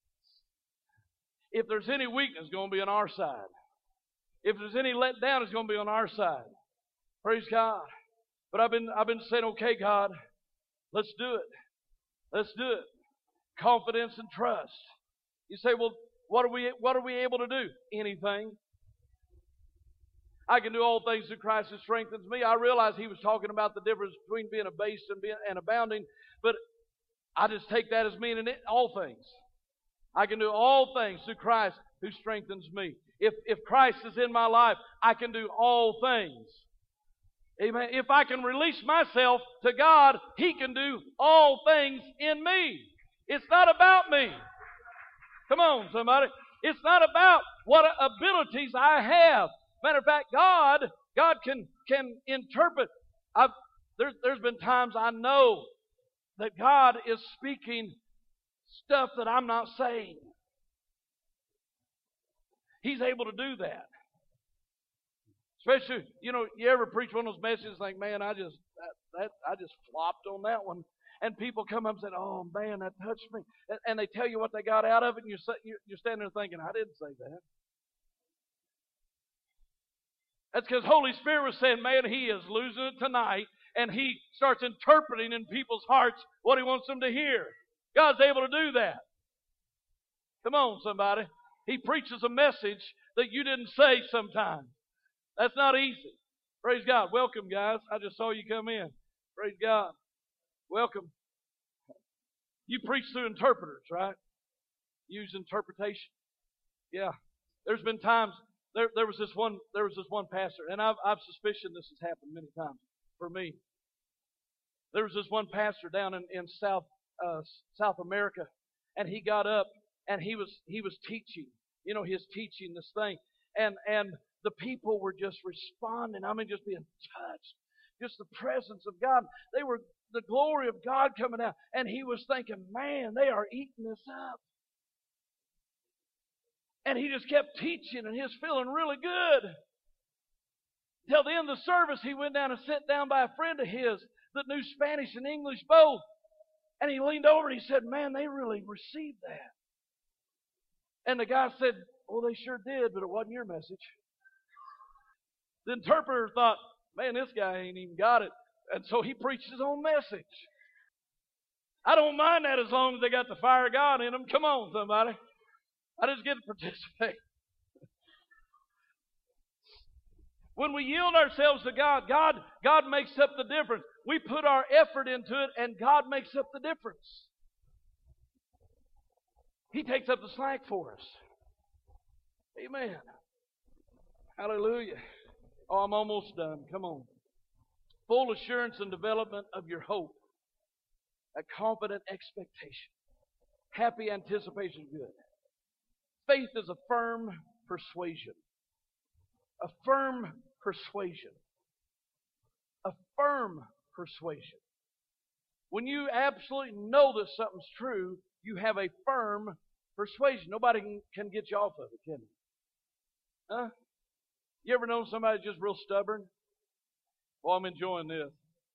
A: If there's any weakness, it's going to be on our side. If there's any letdown, it's going to be on our side. Praise God. But I've been saying, okay, God, let's do it. Let's do it. Confidence and trust. You say, well, what are we able to do? Anything. I can do all things through Christ who strengthens me. I realize He was talking about the difference between being abased and abounding, but I just take that as meaning all things. I can do all things through Christ who strengthens me. If Christ is in my life, I can do all things. Amen. If I can release myself to God, He can do all things in me. It's not about me. Come on, somebody. It's not about what abilities I have. Matter of fact, God can interpret. There's been times I know that God is speaking stuff that I'm not saying. He's able to do that. Especially, you ever preach one of those messages like, man, I just flopped on that one. And people come up and say, oh, man, that touched me. And they tell you what they got out of it, and you're standing there thinking, I didn't say that. That's because Holy Spirit was saying, man, he is losing it tonight. And he starts interpreting in people's hearts what he wants them to hear. God's able to do that. Come on, somebody. He preaches a message that you didn't say sometimes. That's not easy. Praise God. Welcome, guys. I just saw you come in. Praise God. Welcome. You preach through interpreters, right? Use interpretation. Yeah. There's been times, there was this one pastor, and I've suspicioned this has happened many times for me. There was this one pastor down in South America, and he got up and he was teaching. His teaching this thing, and the people were just responding. I mean, just being touched. Just the presence of God. They were the glory of God coming out. And he was thinking, man, they are eating this up. And he just kept teaching, and he was feeling really good. Till the end of the service, he went down and sat down by a friend of his that knew Spanish and English both. And he leaned over and he said, man, they really received that. And the guy said, well, they sure did, but it wasn't your message. The interpreter thought, man, this guy ain't even got it. And so he preached his own message. I don't mind that as long as they got the fire of God in them. Come on, somebody. I just get to participate. When we yield ourselves to God, God makes up the difference. We put our effort into it, and God makes up the difference. He takes up the slack for us. Amen. Hallelujah. Oh, I'm almost done. Come on. Full assurance and development of your hope. A confident expectation. Happy anticipation of good. Faith is a firm persuasion. A firm persuasion. A firm persuasion. When you absolutely know that something's true, you have a firm persuasion. Nobody can get you off of it, can you? Huh? You ever know somebody just real stubborn? Well, I'm enjoying this.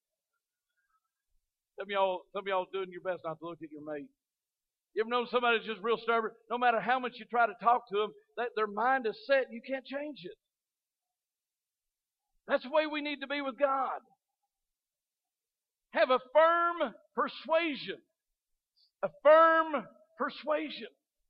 A: Some of y'all doing your best not to look at your mate. You ever know somebody that's just real stubborn? No matter how much you try to talk to them, their mind is set. You can't change it. That's the way we need to be with God. Have a firm persuasion. A firm persuasion.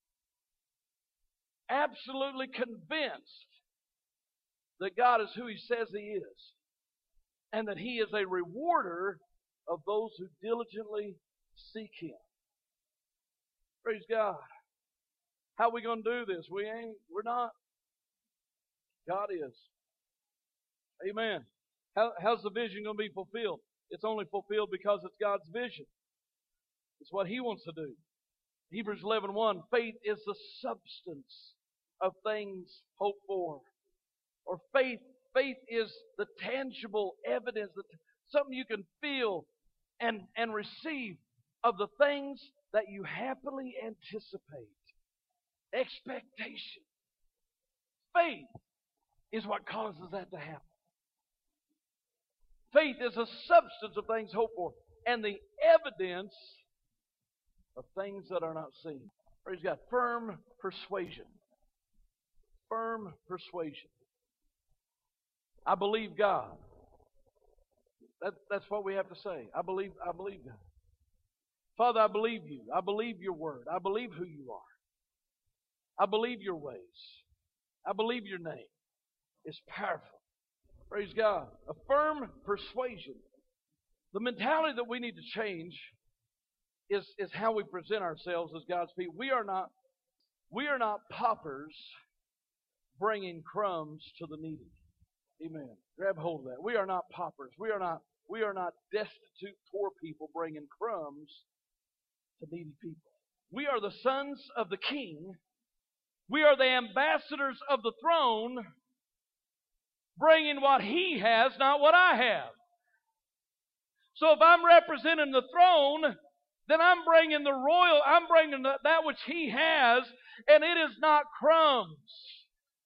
A: Absolutely convinced that God is who He says He is. And that He is a rewarder of those who diligently seek Him. Praise God. How are we going to do this? We're not. God is. Amen. How's the vision going to be fulfilled? It's only fulfilled because it's God's vision. It's what He wants to do. Hebrews 11:1, faith is the substance of things hoped for. Or faith is the tangible evidence, something you can feel and receive of the things that you happily anticipate. Expectation. Faith is what causes that to happen. Faith is a substance of things hoped for, and the evidence of things that are not seen. Praise God. Firm persuasion. Firm persuasion. I believe God. That's what we have to say. I believe God. Father, I believe You. I believe Your Word. I believe who You are. I believe Your ways. I believe Your name is powerful. Praise God. A firm persuasion. The mentality that we need to change is how we present ourselves as God's people. We are not paupers bringing crumbs to the needy. Amen. Grab hold of that. We are not paupers. We are not destitute poor people bringing crumbs to needy people. We are the sons of the King. We are the ambassadors of the throne, bringing what He has, not what I have. So if I'm representing the throne, then I'm bringing that which He has, and it is not crumbs.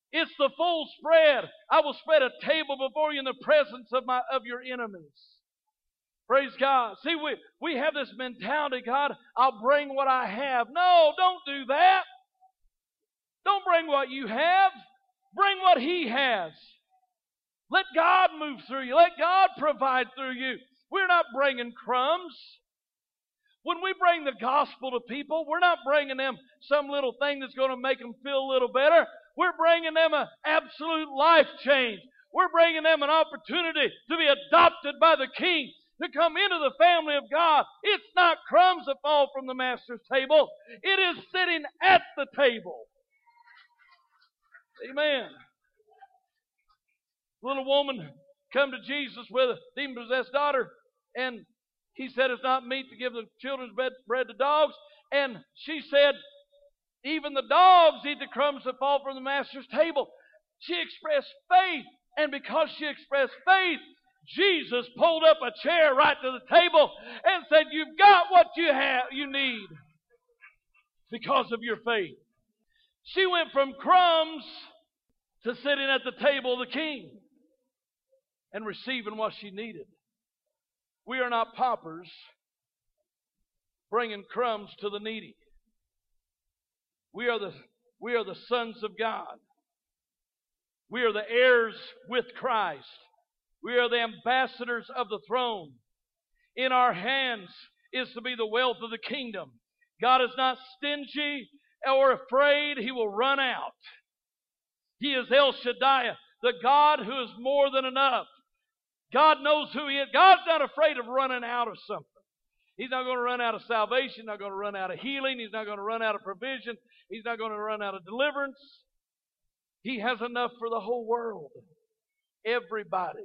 A: It's the full spread. I will spread a table before you in the presence of your enemies. Praise God. See, we have this mentality, God, I'll bring what I have. No, don't do that. Don't bring what you have. Bring what He has. Let God move through you. Let God provide through you. We're not bringing crumbs. When we bring the gospel to people, we're not bringing them some little thing that's going to make them feel a little better. We're bringing them an absolute life change. We're bringing them an opportunity to be adopted by the King, to come into the family of God. It's not crumbs that fall from the Master's table. It is sitting at the table. Amen. Little woman come to Jesus with a demon-possessed daughter, and He said it's not meet to give the children's bread to dogs. And she said, even the dogs eat the crumbs that fall from the Master's table. She expressed faith, and because she expressed faith, Jesus pulled up a chair right to the table and said, you've got what you need because of your faith. She went from crumbs to sitting at the table of the King and receiving what she needed. We are not paupers bringing crumbs to the needy. We are the sons of God. We are the heirs with Christ. We are the ambassadors of the throne. In our hands is to be the wealth of the kingdom. God is not stingy or afraid He will run out. He is El Shaddai, the God who is more than enough. God knows who He is. God's not afraid of running out of something. He's not going to run out of salvation. He's not going to run out of healing. He's not going to run out of provision. He's not going to run out of deliverance. He has enough for the whole world. Everybody.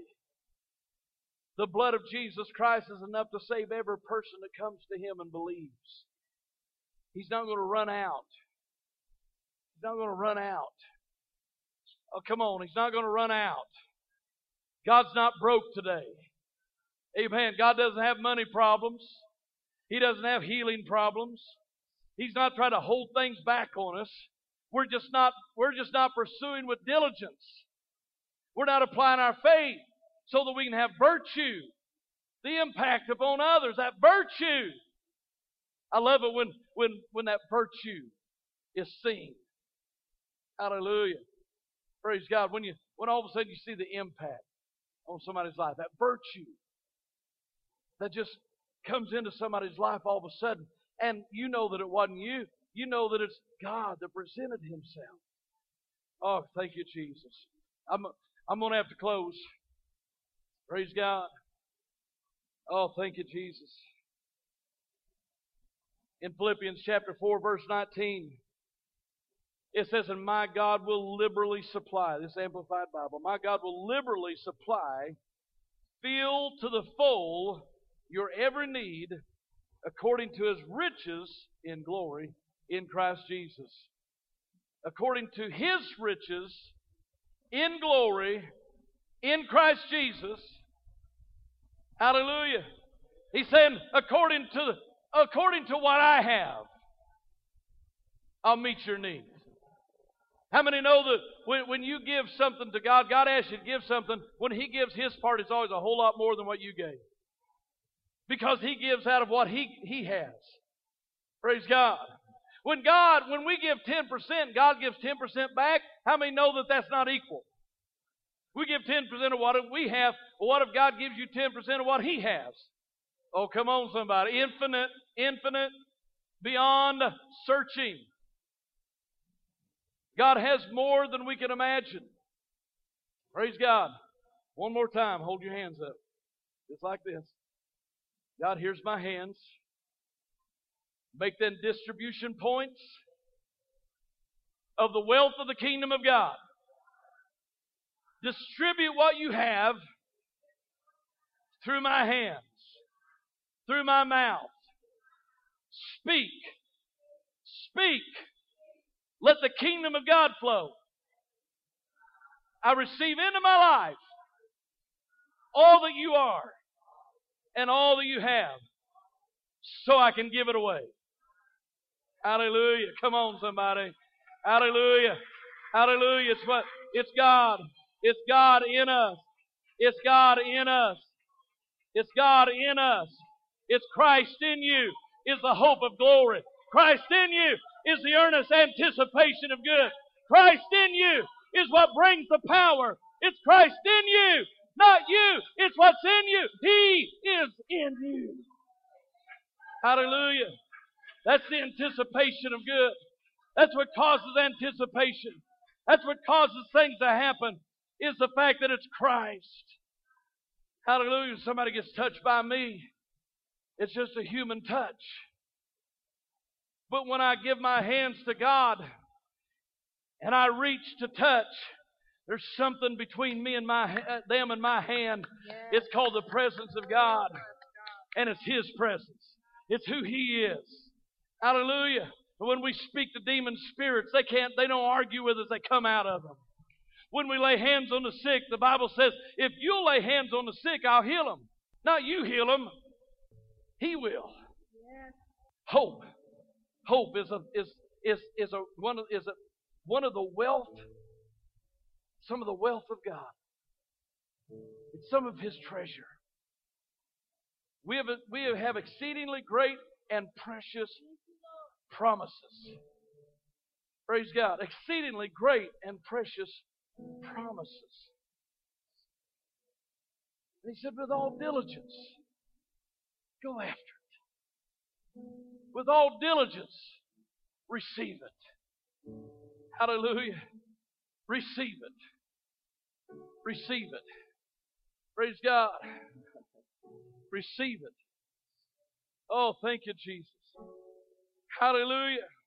A: The blood of Jesus Christ is enough to save every person that comes to Him and believes. He's not going to run out. He's not going to run out. Oh, come on. He's not going to run out. God's not broke today. Amen. God doesn't have money problems. He doesn't have healing problems. He's not trying to hold things back on us. We're just not pursuing with diligence. We're not applying our faith so that we can have virtue, the impact upon others, that virtue. I love it when that virtue is seen. Hallelujah. Praise God. When all of a sudden you see the impact on somebody's life, that virtue that just comes into somebody's life all of a sudden, and you know that it wasn't you. You know that it's God that presented Himself. Oh, thank you, Jesus. I'm going to have to close. Praise God. Oh, thank you, Jesus. In Philippians chapter 4, verse 19, it says, and my God will liberally supply, this Amplified Bible, my God will liberally supply, fill to the full your every need according to His riches in glory in Christ Jesus. According to His riches in glory in Christ Jesus. Hallelujah. He's saying, according to what I have, I'll meet your needs. How many know that when you give something to God, God asks you to give something, when He gives His part, it's always a whole lot more than what you gave. Because He gives out of what He has. Praise God. When we give 10%, God gives 10% back. How many know that that's not equal? We give 10% of what we have. Well, what if God gives you 10% of what He has? Oh, come on, somebody. Infinite, beyond searching. God has more than we can imagine. Praise God. One more time. Hold your hands up. Just like this. God, here's my hands. Make them distribution points of the wealth of the kingdom of God. Distribute what you have through my hands, through my mouth. Speak. Speak. Let the kingdom of God flow. I receive into my life all that you are and all that you have so I can give it away. Hallelujah. Come on, somebody. Hallelujah. Hallelujah. It's God. It's God in us. It's God in us. It's God in us. It's Christ in you is the hope of glory. Christ in you is the earnest anticipation of good. Christ in you is what brings the power. It's Christ in you, not you. It's what's in you. He is in you. Hallelujah. That's the anticipation of good. That's what causes anticipation. That's what causes things to happen, is the fact that it's Christ. Hallelujah. Somebody gets touched by me, it's just a human touch. But when I give my hands to God and I reach to touch, there's something between me and them and my hand. It's called the presence of God. And it's His presence. It's who He is. Hallelujah. When we speak to demon spirits, they don't argue with us, they come out of them. When we lay hands on the sick, the Bible says, if you'll lay hands on the sick, I'll heal them. Not you heal them. He will. Hope. Hope is one of the wealth, some of the wealth of God. It's some of His treasure. We have exceedingly great and precious promises. Praise God. Exceedingly great and precious promises. And He said, with all diligence, go after it. With all diligence, receive it. Hallelujah. Receive it. Receive it. Praise God. Receive it. Oh, thank you, Jesus. Hallelujah.